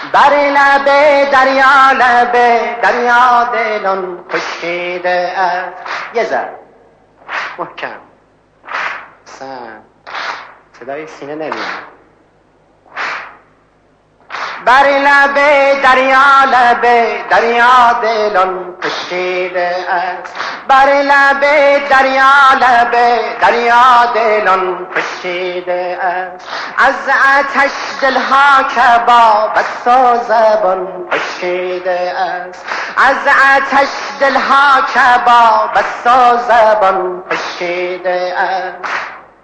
بر لب دریا، لب دریا دلم خشکیده است. یه ذره محکم، صدای سینه نمیاد. بر لب دریا، لب دریا دلم خشکیده است. بر لب دریا، لب دریا دلم خشکیده است. از آتش دلها کباب است و زبان خشکیده است. از آتش دلها کباب است و زبان خشکیده است.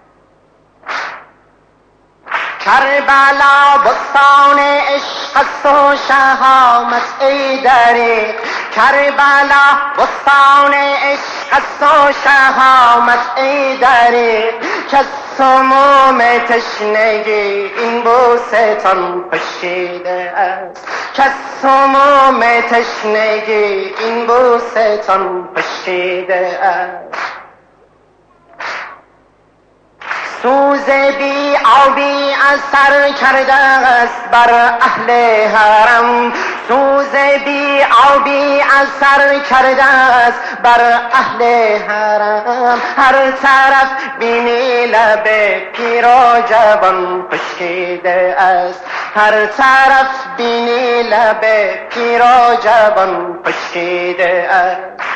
کربلا بستان عشق است و شهامت ای دریغ. کربلا بستان عشق است و شهامت ای دریغ. که سموم تشنگی این بوستان خشکیده است. که سموم تشنگی این بوستان خشکیده است. سوز بی آبی اثر کرده است بر اهل حرم. سوز بی آبی اثر کرده است بر اهل حرم. هر طرف بینی لب پیر و جوان خشکیده است. هر طرف بینی لب پیر و جوان خشکیده است.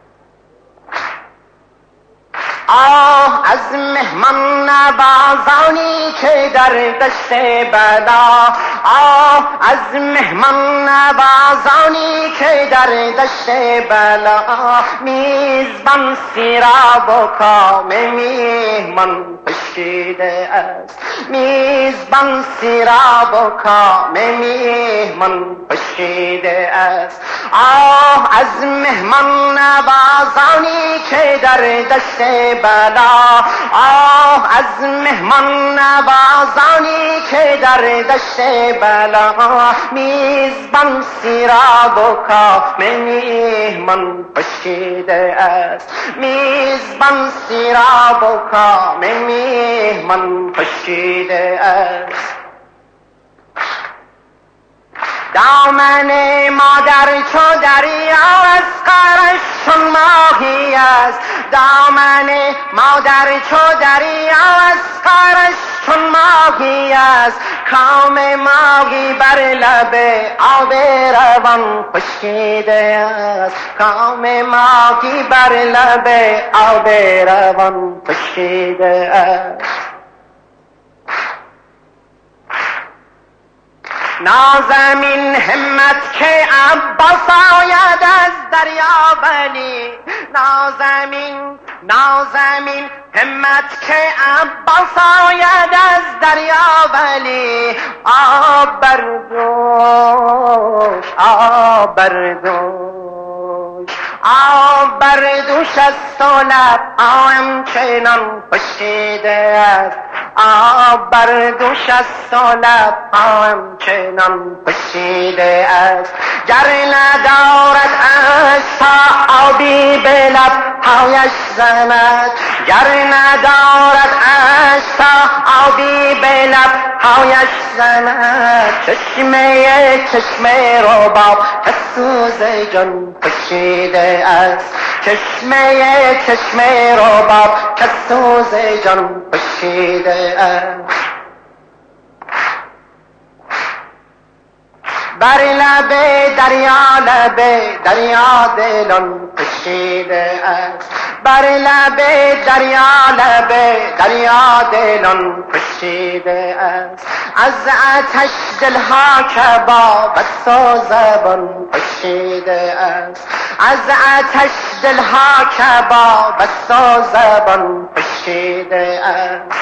آه از مهمان نوازانی که در دشت بلا. آه از مهمان نوازانی که در دشت بلا. میزبان سیراب و کام میهمان خشکیده است. میزبان سیراب و کام میهمان خشکیده است. آه از مهمان نوازانی که در دشت بلا. آه از مهمان نوازانی که در دشت بلا. میزبان سیراب و کام میهمان خشکیده است. میزبان سیراب و کام میهمان خشکیده است. دامن مادر چو دریا از قرش چون ماهی است. دامن مادر چو دریا از قرش چون ماهی است. کام ماهی بر لب آب روان خشکیده است. کام ماهی بر لب آب روان خشکیده است. نازمین همت که عباس آید از دریا ولی. نازمین همت که عباس آید از دریا ولی. آب بردوش، آب بردوش، آب بردوش از لب همچنان خشکیده است. آب بردوش از لب همچنان خشکیده است. گر ندارد عشق آبی به لب هایش زند. گر ندارد عشق آبی به لب هایش زند. چشمه رباب که سوز جان خشکیده است. چشمه رباب که سوز جان خشکیده است. بر لب دریا، لب دریا دلم خشکیده است. بر لب دریا، لب دریا دلم خشکیده است. از آتش دلها کباب است و زبان خشکیده است. از آتش دلها کباب است و زبان خشکیده است.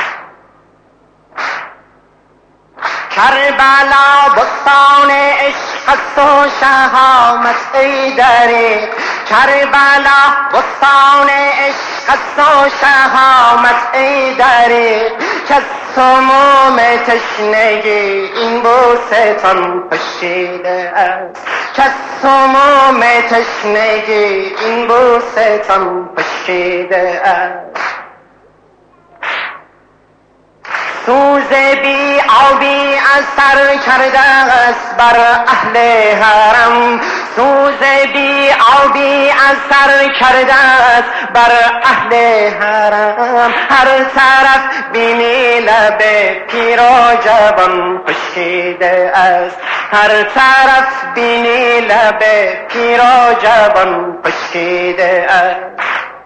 کربلا بستان عشق است و شهامت ای دریغ. کربلا بستان عشق است و شهامت ای دریغ. که سموم تشنگی این بوستان خشکیده است. که سموم تشنگی این بوستان خشکیده است. سوز سوز بی آبی اثر کرده است بر اهل حرم، سوز بی آبی اثر کرده است بر اهل حرم. هر طرف بینی لب پیر و جوان خشکیده است، هر طرف بینی لب پیر و جوان خشکیده است.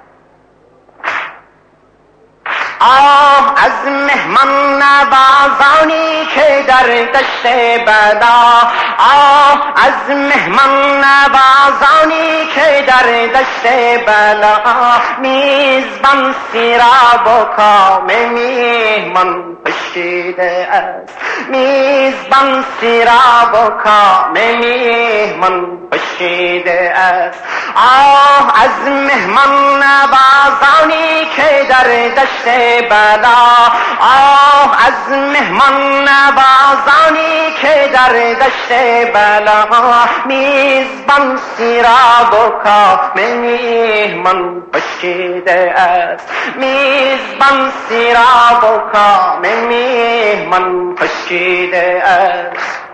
آه از مهمان نوازانی که در دشت بلا، آه از مهمان نوازانی که در دشت بلا، میزبان سیراب و کام میهمان خشکیده است، میزبان سیراب و کام میهمان خشکیده است. آه از مهمان نوازانی که در دشت بلا، آه از مهمان نوازانی که در دشت بلا، میزبان سیراب و کام میهمان خشکیده است، میزبان سیراب و کام میهمان خشکیده است.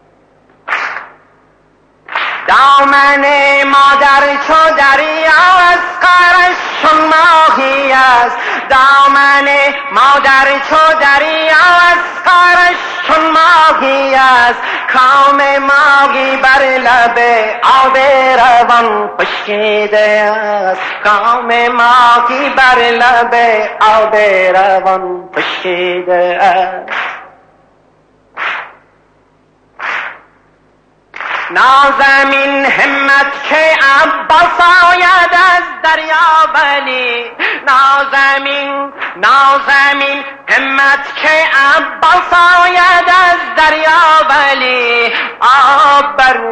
دامن مادر چو دریا از قرش چون ماهی است، دامن مادر چو دریا از قرش چون ماهی است. کام ماهی بر لب آب روان خشکیده است، کام ماهی بر لب آب روان خشکیده است. نازمین همت که عباس آید از دریا ولی، نازمین همت که عباس آید از دریا ولی، آب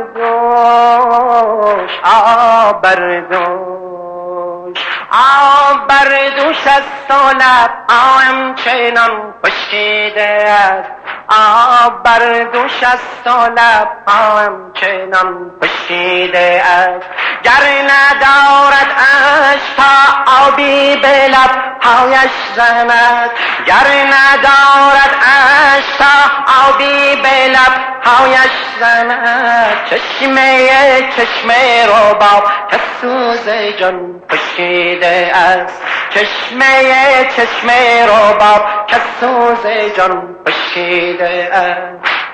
بردوش آب بردوش آب بردوش است و لب همچنان خشکیده است، آب بردوش است و لب همچنان خشکیده است. گر ندارد اشک تا آبی به لب هایش زند، گر ندارد اشک تا آبی به لب هایش زند. چشمه رباب که سوز جان خشکیده است، چشمه رباب که سوز جان خشکیده است.